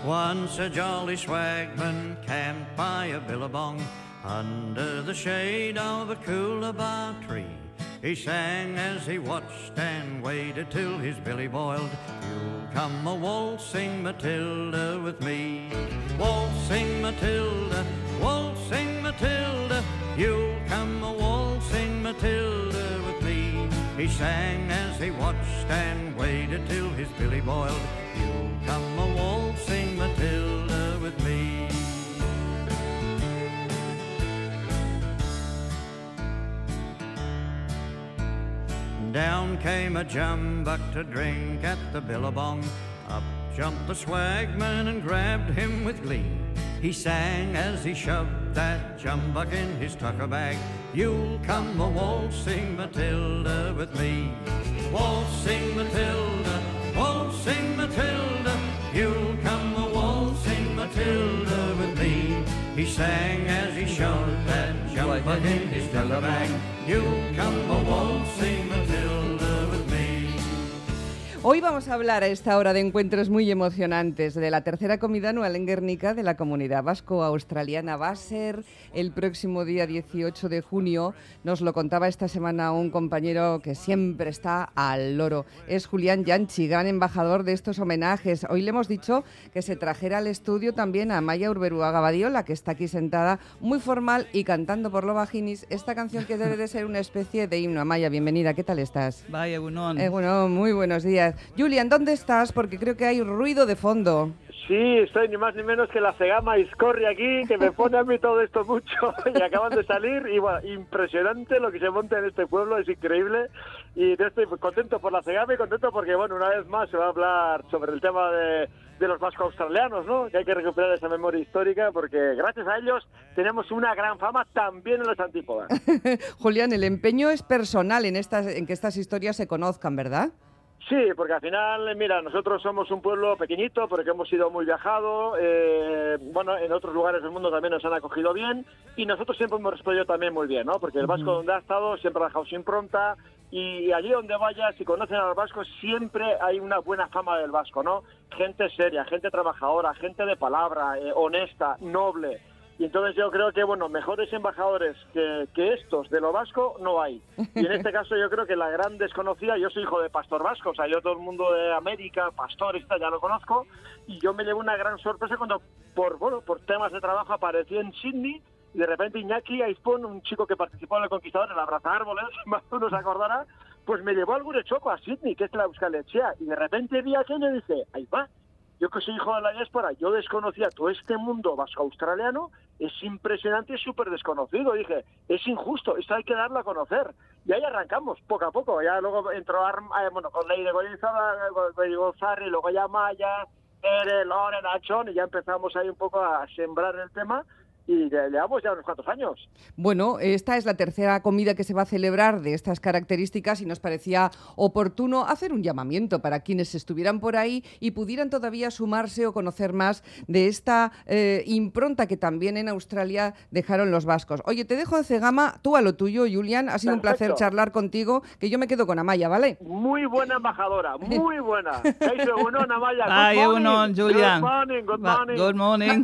Once a jolly swagman camped by a billabong under the shade of a coolabah tree. He sang as he watched and waited till his billy boiled. You'll come a waltzing Matilda with me. Waltzing Matilda, waltzing Matilda. You'll come a waltzing Matilda with me. He sang as he watched and waited till his billy boiled. You'll come a waltzing Matilda with me. Down came a jumbuck to drink at the billabong. Up jumped the swagman and grabbed him with glee. He sang as he shoved that jumbuck in his tucker bag. You'll come a waltzing Matilda with me. Waltzing Matilda, waltzing Matilda. You'll come a waltzing Matilda with me. He sang as he shoved that jumbuck in his tucker bag. You'll come a waltzing Matilda with me. Hoy vamos a hablar a esta hora de encuentros muy emocionantes de la tercera comida anual en Guernica de la Comunidad Vasco-Australiana. Va a ser el próximo día 18 de junio. Nos lo contaba esta semana un compañero que siempre está al loro. Es Julián Yanchi, gran embajador de estos homenajes. Hoy le hemos dicho que se trajera al estudio también a Amaya Urberuaga Badiola, que está aquí sentada muy formal y cantando por lo bajinis esta canción que debe de ser una especie de himno. Amaya, bienvenida. ¿Qué tal estás? Vaya, Egunon. Egunon, muy buenos días. Julián, ¿dónde estás? Porque creo que hay ruido de fondo. Sí, estoy ni más ni menos que la Cegama Iscorri aquí, que me pone a mí todo esto mucho, y acaban de salir, y bueno, impresionante lo que se monta en este pueblo, es increíble, y yo estoy contento por la Cegama y contento porque, bueno, una vez más se va a hablar sobre el tema de los vasco-australianos, ¿no? Que hay que recuperar esa memoria histórica, porque gracias a ellos tenemos una gran fama también en las antípodas. Julián, el empeño es personal en que estas historias se conozcan, ¿verdad? Sí, porque al final, mira, nosotros somos un pueblo pequeñito porque hemos sido muy viajados, bueno, en otros lugares del mundo también nos han acogido bien y nosotros siempre hemos respondido también muy bien, ¿no? Porque el vasco donde ha estado siempre ha dejado su impronta y allí donde vaya, si conocen a los vascos, siempre hay una buena fama del vasco, ¿no? Gente seria, gente trabajadora, gente de palabra, honesta, noble. Y entonces yo creo que, bueno, mejores embajadores que estos de lo vasco no hay. Y en este caso yo creo que la gran desconocida, yo soy hijo de pastor vasco, o sea, yo todo el mundo de América, pastor, ya lo conozco, y yo me llevo una gran sorpresa cuando, por temas de trabajo, aparecí en Sydney, y de repente Iñaki Aispon, un chico que participó en El Conquistador, en la Abraza Árboles, más uno se acordará, pues me llevó al Gurechoco, a Sydney, que es la Euskal Etxea, y de repente vi aquello y dije, ahí va. Yo que soy hijo de la diáspora, yo desconocía todo este mundo vasco-australiano, es impresionante y súper desconocido. Dije, es injusto, esto hay que darlo a conocer. Y ahí arrancamos, poco a poco. Ya luego entró con Ley de González, luego ya Maya, Ere, Loren, Achón, y ya empezamos ahí un poco a sembrar el tema. Y llevamos ya unos cuantos años. Bueno, esta es la tercera comida que se va a celebrar de estas características y nos parecía oportuno hacer un llamamiento para quienes estuvieran por ahí y pudieran todavía sumarse o conocer más de esta impronta que también en Australia dejaron los vascos. Oye, te dejo de Cegama, tú a lo tuyo, Julián. Ha sido un placer charlar contigo, que yo me quedo con Amaya, ¿vale? Muy buena embajadora, muy buena. Egunon, Amaya. Ay, Egunon, Julián. Good morning, good morning. Good morning.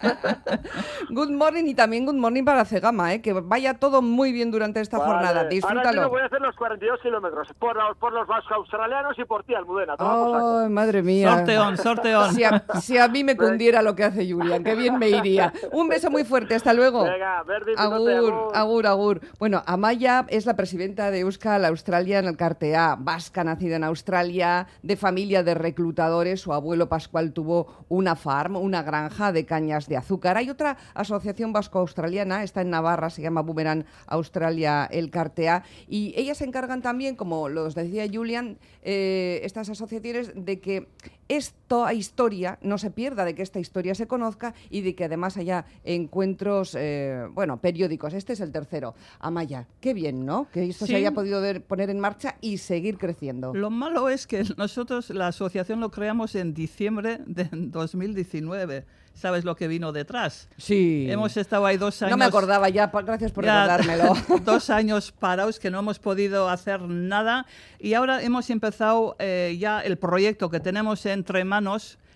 Good morning y también good morning para Cegama, que vaya todo muy bien durante esta jornada. Disfrútalo. Ahora voy a hacer los 42 kilómetros por los vasco-australianos y por ti, Almudena. ¡Ay, madre mía! Sorteón. Si a mí me cundiera lo que hace Julián, qué bien me iría. Un beso muy fuerte, hasta luego. Venga, Verdi, agur. Bueno, Amaya es la presidenta de Euskal Australian Elkartea, vasca, nacida en Australia, de familia de reclutadores. Su abuelo Pascual tuvo una farm, una granja de cañas de azúcar. Hay otra asociación vasco-australiana, está en Navarra, se llama Boomerang Australia Elkartea, y ellas se encargan también, como los decía Julián, estas asociaciones, de que esta historia no se pierda, de que esta historia se conozca y de que además haya encuentros, periódicos. Este es el tercero. Amaya, qué bien, ¿no? Que esto se haya podido poner en marcha y seguir creciendo. Lo malo es que nosotros la asociación lo creamos en diciembre de 2019. ¿Sabes lo que vino detrás? Sí. Hemos estado ahí 2 años... No me acordaba ya, gracias por recordármelo. 2 años parados que no hemos podido hacer nada y ahora hemos empezado ya el proyecto que tenemos entre manos,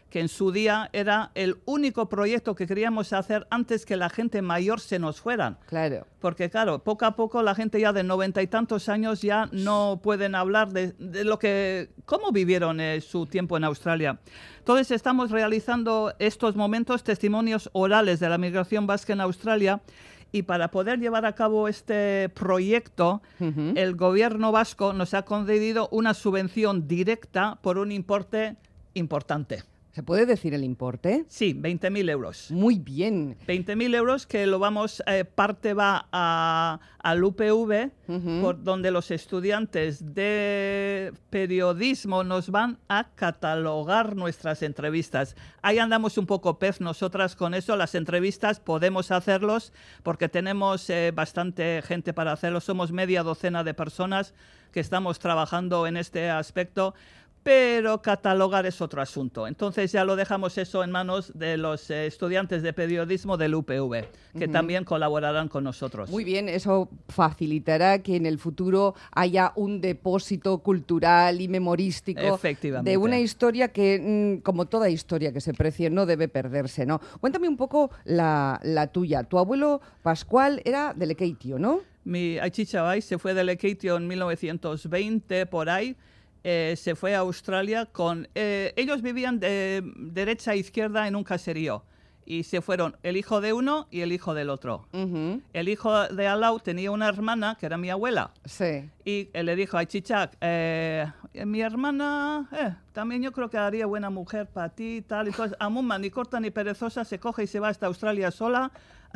que en su día era el único proyecto que queríamos hacer antes que la gente mayor se nos fueran. Claro. Porque claro, poco a poco la gente ya de 90 y tantos años ya no pueden hablar de cómo vivieron su tiempo en Australia. Entonces estamos realizando estos momentos testimonios orales de la migración vasca en Australia, y para poder llevar a cabo este proyecto, el gobierno vasco nos ha concedido una subvención directa por un importe importante. ¿Se puede decir el importe? Sí, 20.000 euros. Muy bien. 20.000 euros que lo vamos, parte va al UPV, por donde los estudiantes de periodismo nos van a catalogar nuestras entrevistas. Ahí andamos un poco pez nosotras con eso. Las entrevistas podemos hacerlos porque tenemos bastante gente para hacerlo. Somos media docena de personas que estamos trabajando en este aspecto. Pero catalogar es otro asunto. Entonces ya lo dejamos eso en manos de los estudiantes de periodismo del UPV, que también colaborarán con nosotros. Muy bien, eso facilitará que en el futuro haya un depósito cultural y memorístico de una historia que, como toda historia que se precie, no debe perderse, ¿no? Cuéntame un poco la tuya. Tu abuelo Pascual era de Lekeitio, ¿no? Mi aichicha Bai se fue de Lekeitio en 1920, por ahí. Se fue a Australia con... ellos vivían de derecha a izquierda en un caserío. Y se fueron el hijo de uno y el hijo del otro. El hijo de Alau tenía una hermana, que era mi abuela. Sí. Y él le dijo a Chichac, mi hermana también yo creo que haría buena mujer para ti y tal. Entonces, Amuma, ni corta ni perezosa, se coge y se va hasta Australia sola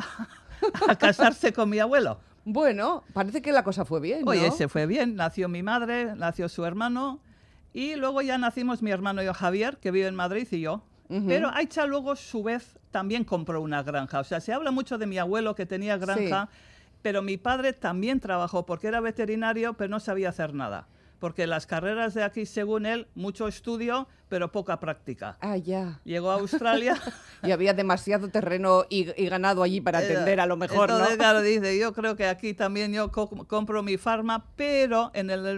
a casarse con mi abuelo. Bueno, parece que la cosa fue bien, ¿no? Oye, se fue bien. Nació mi madre, nació su hermano, y luego ya nacimos mi hermano y yo, Javier, que vive en Madrid, y yo. Pero Aicha luego, a su vez, también compró una granja. O sea, se habla mucho de mi abuelo que tenía granja, pero mi padre también trabajó porque era veterinario, pero no sabía hacer nada. Porque las carreras de aquí, según él, mucho estudio, pero poca práctica. Ah, ya. Llegó a Australia. Y había demasiado terreno y ganado allí para atender a lo mejor, entonces, ¿no? Claro, dice, yo creo que aquí también yo compro mi farma, pero en el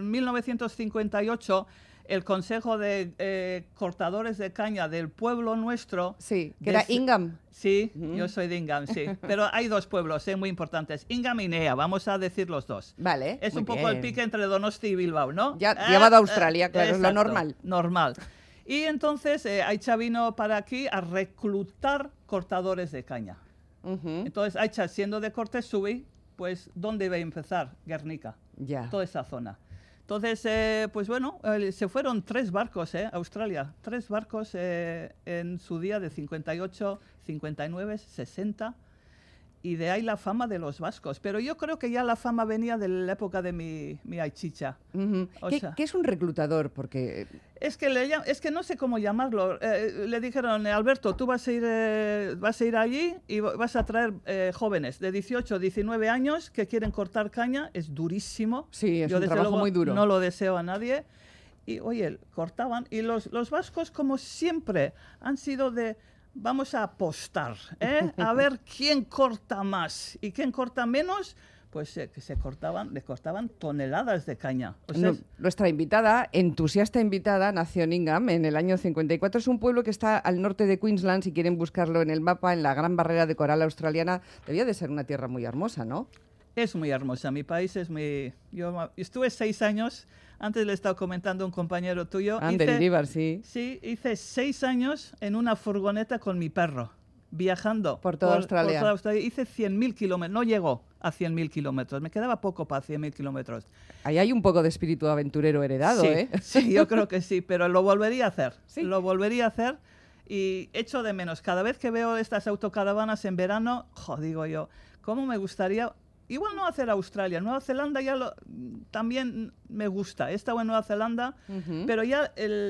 1958 el Consejo de Cortadores de Caña del pueblo nuestro... Sí, que era Ingham. Sí, yo soy de Ingham, sí. Pero hay dos pueblos muy importantes, Ingham y Nea, vamos a decir los dos. Vale, es un poco el pique entre Donosti y Bilbao, ¿no? Ya llevado a Australia, claro, exacto, es lo normal. Normal. Y entonces Aicha vino para aquí a reclutar cortadores de caña. Entonces Aicha, siendo de Cortesubi, pues ¿dónde iba a empezar? Guernica, toda esa zona. Entonces, pues bueno, se fueron 3 barcos a Australia, 3 barcos en su día de 58, 59, 60, y de ahí la fama de los vascos. Pero yo creo que ya la fama venía de la época de mi aichicha. ¿Qué es un reclutador? Porque... Es que no sé cómo llamarlo. Le dijeron, Alberto, tú vas a ir allí y vas a traer jóvenes de 18, 19 años que quieren cortar caña. Es durísimo. Sí, es yo, un trabajo muy duro. No lo deseo a nadie. Y, oye, cortaban. Y los vascos, como siempre, han sido de... Vamos a apostar, a ver quién corta más y quién corta menos, pues que le cortaban toneladas de caña. O sea, nuestra invitada, entusiasta invitada, nació en Ingham en el año 54. Es un pueblo que está al norte de Queensland, si quieren buscarlo en el mapa, en la gran barrera de coral australiana. Debía de ser una tierra muy hermosa, ¿no? Es muy hermosa, mi país es muy... Yo estuve 6 años... Antes le he estado comentando a un compañero tuyo. Sí. Sí, hice 6 años en una furgoneta con mi perro, viajando por toda Australia. Por toda Australia. Hice 100.000 kilómetros, no llegó a 100.000 kilómetros, me quedaba poco para 100.000 kilómetros. Ahí hay un poco de espíritu aventurero heredado, sí, Sí, yo creo que sí, pero lo volvería a hacer. ¿Sí? Lo volvería a hacer y echo de menos. Cada vez que veo estas autocaravanas en verano, digo yo, ¿cómo me gustaría... Igual no hacer Australia, Nueva Zelanda también me gusta. He estado en Nueva Zelanda, pero ya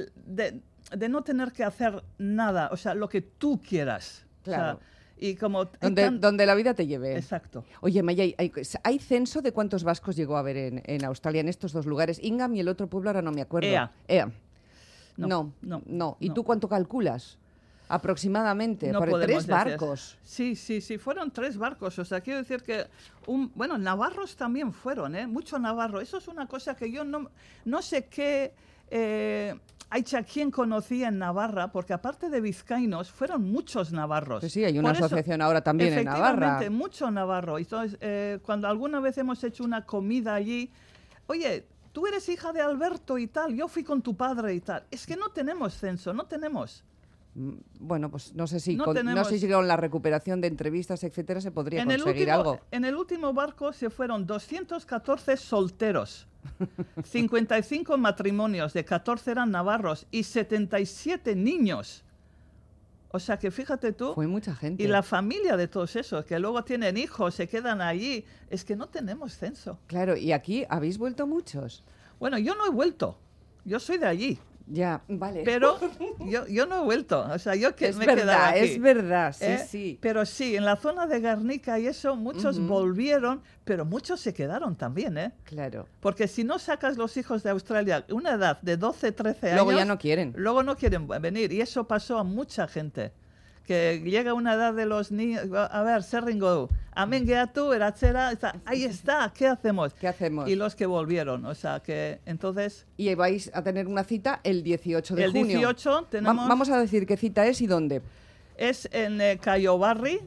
de no tener que hacer nada, o sea, lo que tú quieras. Claro. O sea, y como donde la vida te lleve. Exacto. Oye, Maya, ¿hay censo de cuántos vascos llegó a haber en Australia, en estos 2 lugares? Ingham y el otro pueblo, ahora no me acuerdo. Ea. No. ¿Y tú cuánto calculas? Aproximadamente, no por 3 barcos. Sí, fueron 3 barcos. O sea, quiero decir que, navarros también fueron, mucho navarro. Eso es una cosa que yo no sé qué Aicha, ¿quién conocía en Navarra? Porque aparte de vizcaínos, fueron muchos navarros. Sí, hay una Por eso, asociación ahora también en Navarra. efectivamente, mucho navarro. Entonces, cuando alguna vez hemos hecho una comida allí, oye, tú eres hija de Alberto y tal, yo fui con tu padre y tal. Es que no tenemos censo, no tenemos. Bueno, pues no sé si, No no tenemos- sé si con la recuperación de entrevistas, etcétera, se podría conseguir algo. En el último barco se fueron 214 solteros, 55 matrimonios, de 14 eran navarros y 77 niños. O sea que fíjate tú, Fue mucha gente. y la familia de todos esos, que luego tienen hijos, se quedan allí, es que no tenemos censo. Claro, y aquí habéis vuelto muchos. Bueno, yo no he vuelto, yo soy de allí, Ya, vale. pero yo no he vuelto, o sea, yo que es me he quedado verdad, aquí. es verdad, sí, ¿Eh? sí. Pero sí, en la zona de Guernica y eso, muchos volvieron, pero muchos se quedaron también, ¿eh? Claro. Porque si no sacas los hijos de Australia, una edad de 12, 13 Luego años... ya no quieren. Luego no quieren venir. Y eso pasó a mucha gente. Que llega una edad de los niños... A ver, Serringo, Amengeatu, Erachera... Ahí está, ¿qué hacemos? ¿Qué hacemos? Y los que volvieron. O sea, que entonces... Y vais a tener una cita el 18 de El junio. 18 tenemos... Vamos a decir qué cita es y dónde. Es en Callobarri,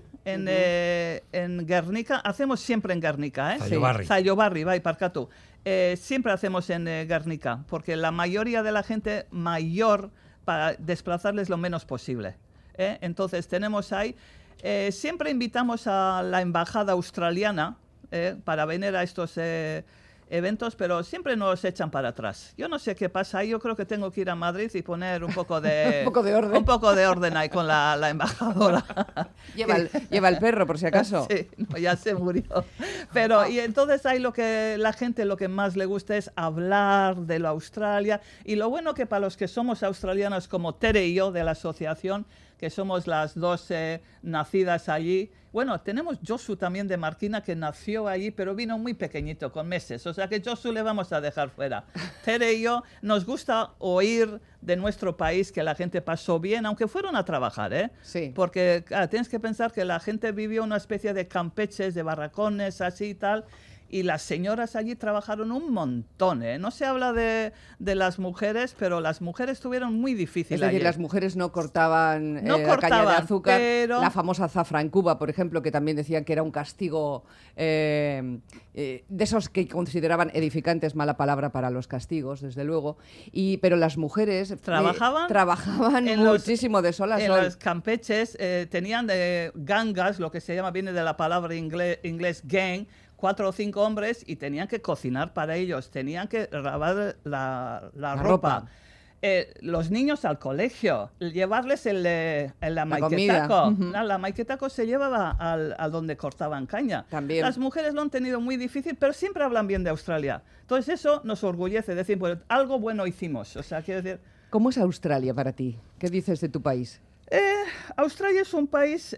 en Guernica. Hacemos siempre en Guernica, ¿eh? Callobarri. Callobarri, vai, parcatu. Siempre hacemos en Guernica, porque la mayoría de la gente mayor, para desplazarles lo menos posible. Entonces tenemos ahí... siempre invitamos a la embajada australiana para venir a estos eventos, pero siempre nos echan para atrás. Yo no sé qué pasa ahí, yo creo que tengo que ir a Madrid y poner un poco de... Un poco de orden. Un poco de orden ahí con la embajadora. Lleva el perro, por si acaso. Sí, no, ya se murió. Pero, y entonces ahí lo que la gente lo que más le gusta es hablar de la Australia. Y lo bueno que para los que somos australianos como Tere y yo de la asociación, que somos las dos nacidas allí. Bueno, tenemos Josu también de Marquina, que nació allí, pero vino muy pequeñito, con meses. O sea que Josu le vamos a dejar fuera. Tere y yo nos gusta oír de nuestro país que la gente pasó bien, aunque fueron a trabajar, ¿eh? Sí. Porque tienes que pensar que la gente vivió una especie de campeches, de barracones, así y tal. Y las señoras allí trabajaron un montón, ¿eh? No se habla de las mujeres, pero las mujeres tuvieron muy difícil Es decir, allí. las mujeres no cortaban, No la caña de cortaban, azúcar. pero- La famosa zafra en Cuba, por ejemplo, que también decían que era un castigo de esos que consideraban edificantes, mala palabra para los castigos, desde luego. Pero las mujeres trabajaban en los- muchísimo de sol a En sol. los campeches tenían gangas, lo que se llama, viene de la palabra inglés gang, 4 o 5 hombres, y tenían que cocinar para ellos, tenían que lavar la ropa. ropa. Los niños al colegio, llevarles la comida. maiquetaco. Ujú. La maiquetaco se llevaba al donde cortaban caña. También. Las mujeres lo han tenido muy difícil, pero siempre hablan bien de Australia. Entonces eso nos orgullece, decir, pues algo bueno hicimos. O sea, quiero decir... ¿Cómo es Australia para ti? ¿Qué dices de tu país? Australia es un país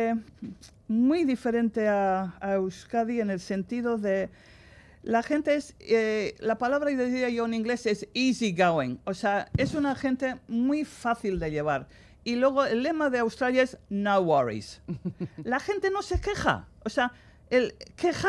muy diferente a Euskadi en el sentido de la gente es, la palabra que diría yo en inglés es easygoing, o sea, es una gente muy fácil de llevar. Y luego el lema de Australia es no worries. La gente no se queja, o sea, el quejar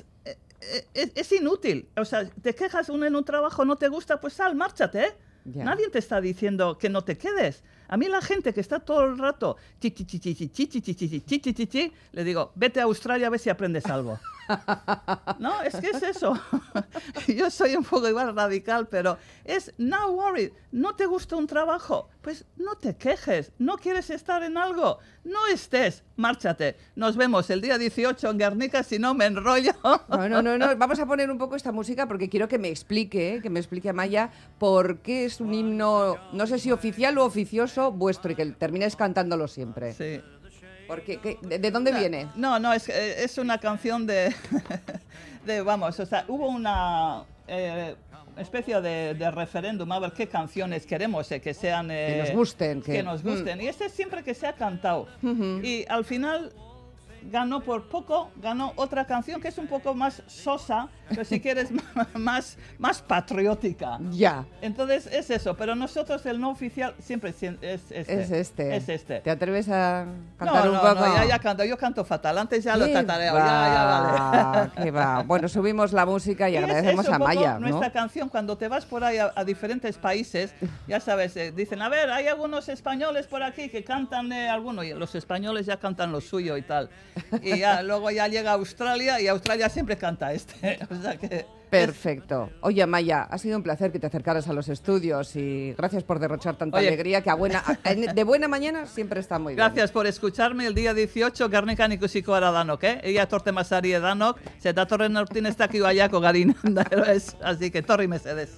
es inútil. O sea, te quejas en un trabajo, no te gusta, pues sal, márchate, ¿eh? Ya. Nadie te está diciendo que no te quedes. A mí la gente que está todo el rato chi, chi, chi, chi, chi, chi, chi, chi, chi, chi, chi, chi, chi, le digo, vete a Australia a ver si aprendes algo. No, es que es eso. Yo soy un poco igual radical, pero es no worry. ¿No te gusta un trabajo? Pues no te quejes. ¿No quieres estar en algo? No estés. Márchate. Nos vemos el día 18 en Guernica, si no me enrollo. No. Vamos a poner un poco esta música porque quiero que me explique Amaya, por qué es un himno, no sé si oficial o oficioso vuestro y que termináis cantándolo siempre. Sí. Porque, ¿de dónde viene? No, es una canción vamos, o sea, hubo una especie de referéndum a ver qué canciones queremos que sean... que nos gusten. Que nos gusten. Y este es siempre que se ha cantado. Y al final ganó por poco, ganó otra canción que es un poco más sosa, pero si quieres más patriótica. Ya. Entonces es eso, pero nosotros el no oficial siempre es este. Es este. ¿Te atreves a cantar No, un poco? no, ya canto, yo canto fatal, antes ya lo Qué tatareo, va, ya vale. qué va. Bueno, subimos la música y Y agradecemos es a un poco Maya, ¿no? nuestra canción, cuando te vas por ahí a diferentes países, ya sabes, dicen, a ver, hay algunos españoles por aquí que cantan alguno, y los españoles ya cantan lo suyo y tal. Y ya, luego ya llega a Australia y Australia siempre canta este. O sea que Perfecto. Oye, Maya, ha sido un placer que te acercaras a los estudios y gracias por derrochar tanta Oye. alegría que de buena mañana siempre está muy bien. Gracias por escucharme el día 18, Garnikan ikusiko gara danok, Ia torte masari danok, zeta torren nortin ez dakigu aiako garin. Así que torri mesedez.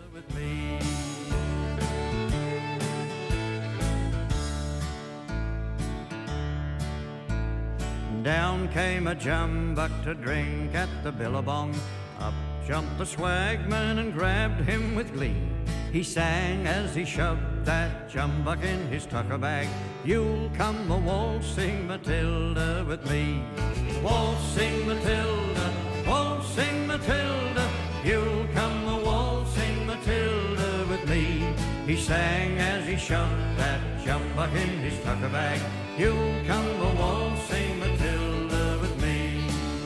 Down came a jumbuck to drink at the billabong. Up jumped the swagman and grabbed him with glee. He sang as he shoved that jumbuck in his tucker bag. You'll come a waltzing Matilda with me. Waltzing Matilda, waltzing Matilda. You'll come a waltzing Matilda with me. He sang as he shoved that jumbuck in his tucker bag. You'll come a waltzing Matilda with me.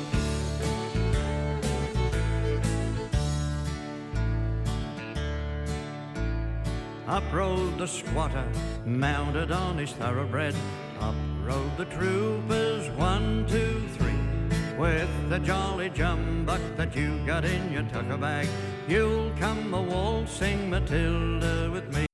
Up rode the squatter, mounted on his thoroughbred. Up rode the troopers, 1, 2, 3. With the jolly jumbuck that you got in your tucker bag, you'll come a waltzing Matilda with me.